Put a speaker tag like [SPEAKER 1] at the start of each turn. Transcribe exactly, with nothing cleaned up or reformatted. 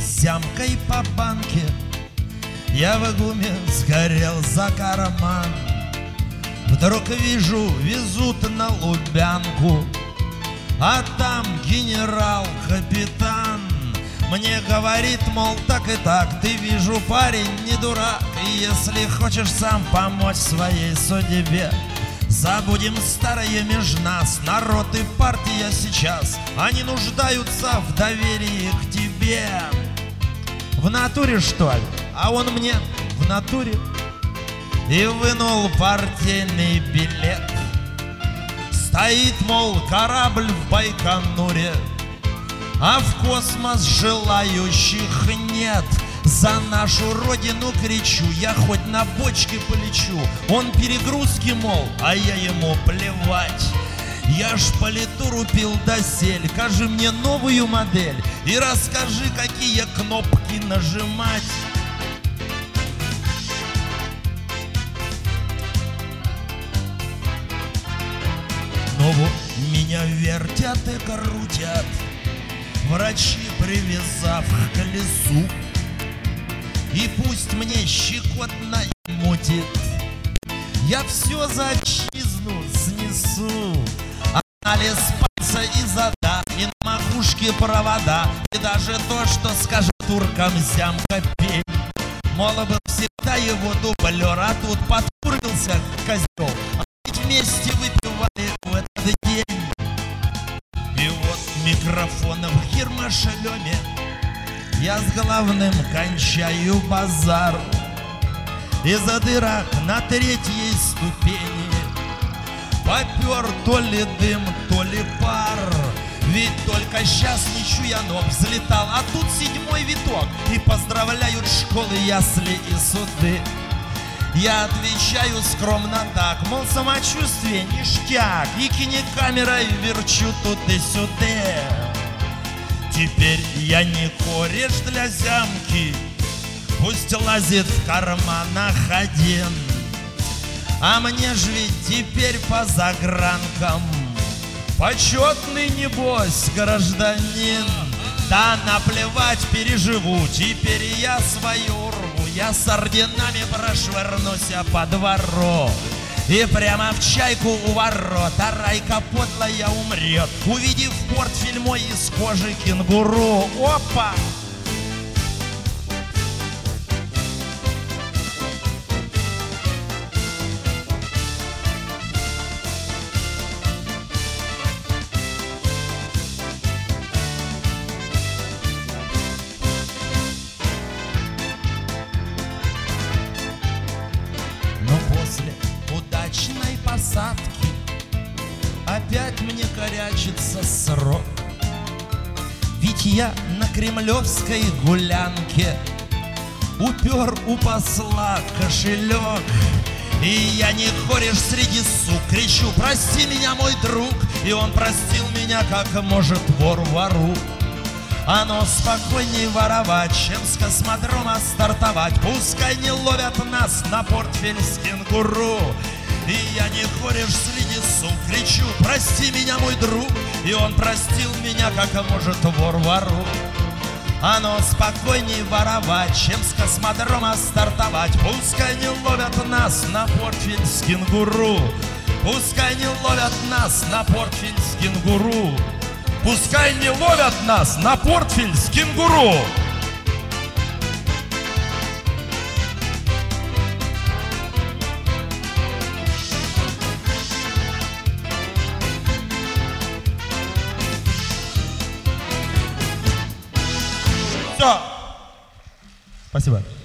[SPEAKER 1] зямкой по банке. Я в гуме сгорел за карман. Вдруг вижу, везут на Лубянку, а там генерал-капитан. Мне говорит, мол, так и так, ты, вижу, парень не дурак, и если хочешь сам помочь своей судьбе, забудем старое меж нас, народ и партия сейчас, они нуждаются в доверии к тебе. В натуре, что ли? А он мне в натуре. И вынул партийный билет. Стоит, мол, корабль в Байконуре, а в космос желающих нет. За нашу родину кричу, я хоть на бочке полечу. Он перегрузки, мол, а я ему плевать. Я ж политуру пил досель, кажи мне новую модель и расскажи, какие кнопки нажимать. Ну вот, меня вертят и крутят врачи, привязав к колесу. И пусть мне щекотно и мутит, я все за отчизну снесу. Анализ пальца и зада, и на макушке провода, и даже то, что скажет туркам зямка пень. Мол, бы всегда его дублер, а тут подкурился козел, а ведь вместе выпивали в этот день. И вот микрофон в гермошлеме, я с главным кончаю базар. Из-за дырок на третьей ступени попер то ли дым, то ли пар. Ведь только сейчас, не чуя ног, взлетал, а тут седьмой виток, и поздравляют школы, ясли и суды. Я отвечаю скромно так, мол, самочувствие ништяк, и кинекамерой верчу тут и сюда. Теперь я не кореш для зямки, пусть лазит в карманах один. А мне ж ведь теперь по загранкам почетный, небось, гражданин. Да наплевать, переживу, теперь я свою рву, я с орденами прошвырнусь по двору. И прямо в чайку у ворот, а Райка подлая умрет, увидев портфель мой из кожи кенгуру. Опа! Но после удачной посадки опять мне корячится срок. Ведь я на кремлевской гулянке упер у посла кошелек. И я не кореш среди сук, кричу: прости меня, мой друг. И он простил меня, как может вор вору. Оно спокойней воровать, чем с космодрома стартовать. Пускай не ловят нас на портфель с кенгуру. И я не кореш среди сук, кричу: прости меня, мой друг. И он простил меня, как может вор вору. Оно спокойней воровать, чем с космодрома стартовать. Пускай не ловят нас на портфель с кенгуру. Пускай не ловят нас на портфель с кенгуру. Пускай не ловят нас на портфель с кенгуру. Все. Спасибо.